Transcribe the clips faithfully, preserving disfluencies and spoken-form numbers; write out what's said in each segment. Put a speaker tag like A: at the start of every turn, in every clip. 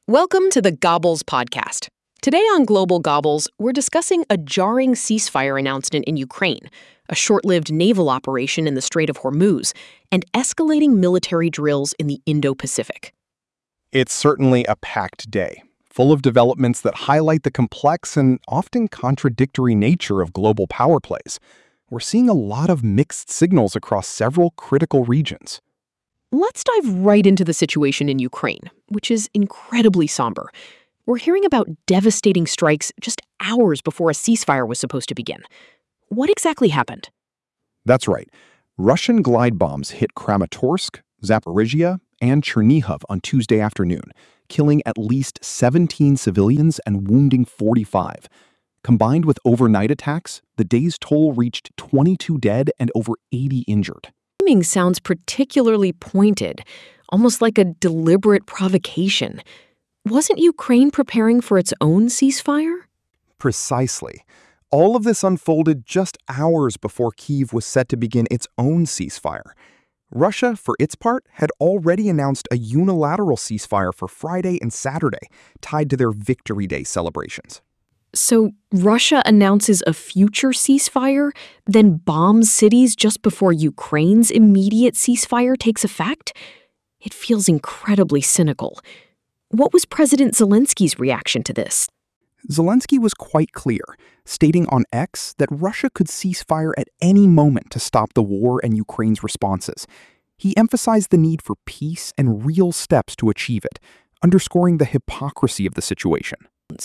A: Welcome to the Gobbles Podcast. Today on Global Gobbles, we're discussing a jarring ceasefire announcement in Ukraine, a short-lived naval operation in the Strait of Hormuz, and escalating military drills in the Indo-Pacific.
B: It's certainly a packed day, full of developments that highlight the complex and often contradictory nature of global power plays. We're seeing a lot of mixed signals across several critical regions.
A: Let's dive right into the situation in Ukraine, which is incredibly somber. We're hearing about devastating strikes just hours before a ceasefire was supposed to begin. What exactly happened?
B: That's right. Russian glide bombs hit Kramatorsk, Zaporizhia, and Chernihiv on Tuesday afternoon, killing at least seventeen civilians and wounding forty-five. Combined with overnight attacks, the day's toll reached twenty-two dead and over eighty injured.
A: Timing sounds particularly pointed, almost like a deliberate provocation. Wasn't Ukraine preparing for its own ceasefire?
B: Precisely. All of this unfolded just hours before Kyiv was set to begin its own ceasefire. Russia, for its part, had already announced a unilateral ceasefire for Friday and Saturday, tied to their Victory Day celebrations.
A: So Russia announces a future ceasefire, then bombs cities just before Ukraine's immediate ceasefire takes effect? It feels incredibly cynical. What was President Zelensky's reaction to this?
B: Zelensky was quite clear, stating on X that Russia could cease fire at any moment to stop the war and Ukraine's responses. He emphasized the need for peace and real steps to achieve it, underscoring the hypocrisy of the situation.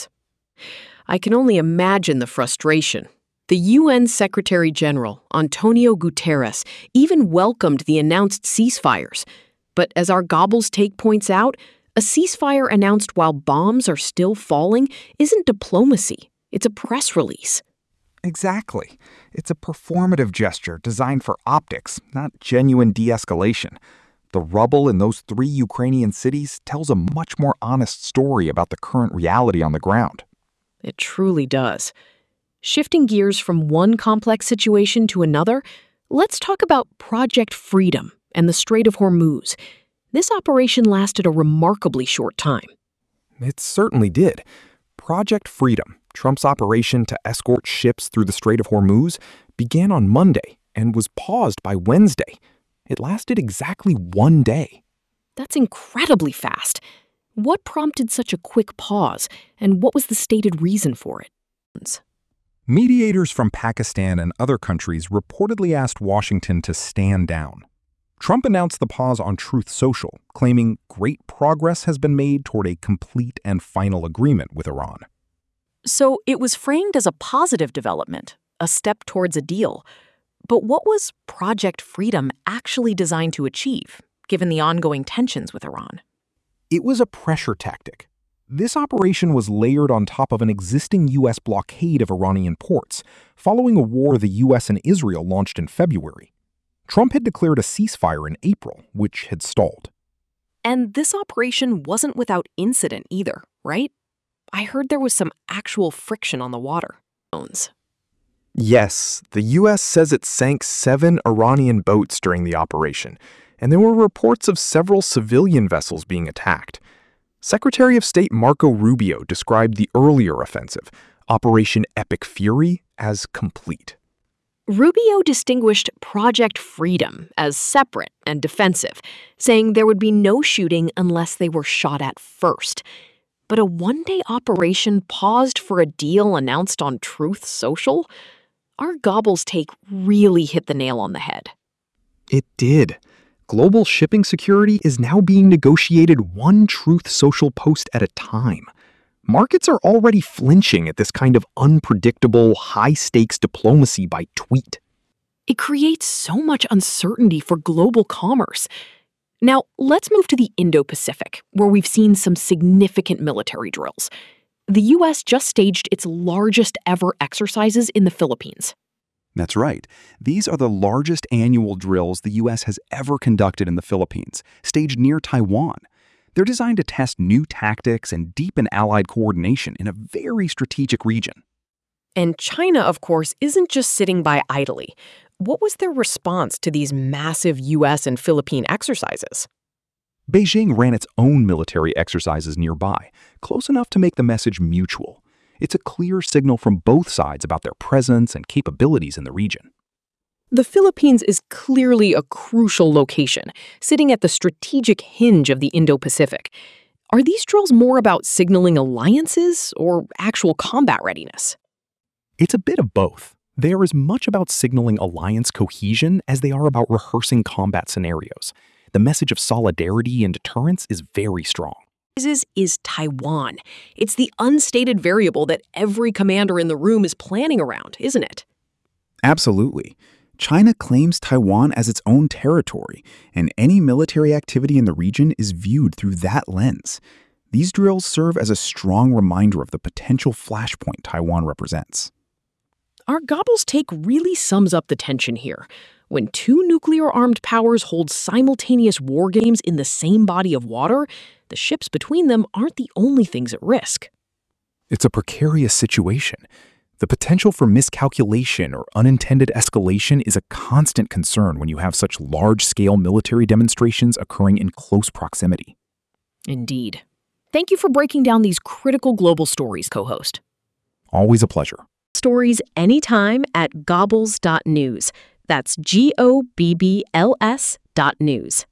A: I can only imagine the frustration. The U N Secretary General, Antonio Guterres, even welcomed the announced ceasefires. But as our Gobbles take points out, a ceasefire announced while bombs are still falling isn't diplomacy. It's a press release.
B: Exactly. It's a performative gesture designed for optics, not genuine de-escalation. The rubble in those three Ukrainian cities tells a much more honest story about the current reality on the ground.
A: It truly does. Shifting gears from one complex situation to another, let's talk about Project Freedom and the Strait of Hormuz. This operation lasted a remarkably short time.
B: It certainly did. Project Freedom, Trump's operation to escort ships through the Strait of Hormuz, began on Monday and was paused by Wednesday. It lasted exactly one day.
A: That's incredibly fast. What prompted such a quick pause, and what was the stated reason for it?
B: Mediators from Pakistan and other countries reportedly asked Washington to stand down. Trump announced the pause on Truth Social, claiming great progress has been made toward a complete and final agreement with Iran.
A: So it was framed as a positive development, a step towards a deal. But what was Project Freedom actually designed to achieve, given the ongoing tensions with Iran?
B: It was a pressure tactic. This operation was layered on top of an existing U S blockade of Iranian ports, following a war the U S and Israel launched in February. Trump had declared a ceasefire in April, which had stalled.
A: And this operation wasn't without incident either, right? I heard there was some actual friction on the water.
B: Yes, the U S says it sank seven Iranian boats during the operation, and there were reports of several civilian vessels being attacked. Secretary of State Marco Rubio described the earlier offensive, Operation Epic Fury, as complete.
A: Rubio distinguished Project Freedom as separate and defensive, saying there would be no shooting unless they were shot at first. But a one-day operation paused for a deal announced on Truth Social? Our Gobbles take really hit the nail on the head.
B: It did. Global shipping security is now being negotiated one Truth Social post at a time. Markets are already flinching at this kind of unpredictable, high-stakes diplomacy by tweet.
A: It creates so much uncertainty for global commerce. Now, let's move to the Indo-Pacific, where we've seen some significant military drills. The U S just staged its largest ever exercises in the Philippines.
C: That's right. These are the largest annual drills the U S has ever conducted in the Philippines, staged near Taiwan. They're designed to test new tactics and deepen allied coordination in a very strategic region.
A: And China, of course, isn't just sitting by idly. What was their response to these massive U S and Philippine exercises?
C: Beijing ran its own military exercises nearby, close enough to make the message mutual. It's a clear signal from both sides about their presence and capabilities in the region.
A: The Philippines is clearly a crucial location, sitting at the strategic hinge of the Indo-Pacific. Are these drills more about signaling alliances or actual combat readiness?
C: It's a bit of both. They are as much about signaling alliance cohesion as they are about rehearsing combat scenarios. The message of solidarity and deterrence is very strong.
A: Is, is Taiwan. It's the unstated variable that every commander in the room is planning around, isn't it?
D: Absolutely. China claims Taiwan as its own territory, and any military activity in the region is viewed through that lens. These drills serve as a strong reminder of the potential flashpoint Taiwan represents.
A: Our Gobbles take really sums up the tension here. When two nuclear-armed powers hold simultaneous war games in the same body of water, the ships between them aren't the only things at risk.
B: It's a precarious situation. The potential for miscalculation or unintended escalation is a constant concern when you have such large-scale military demonstrations occurring in close proximity.
A: Indeed. Thank you for breaking down these critical global stories, co-host.
B: Always a pleasure.
A: Stories anytime at gobbles dot news. That's G O B B L S dot news.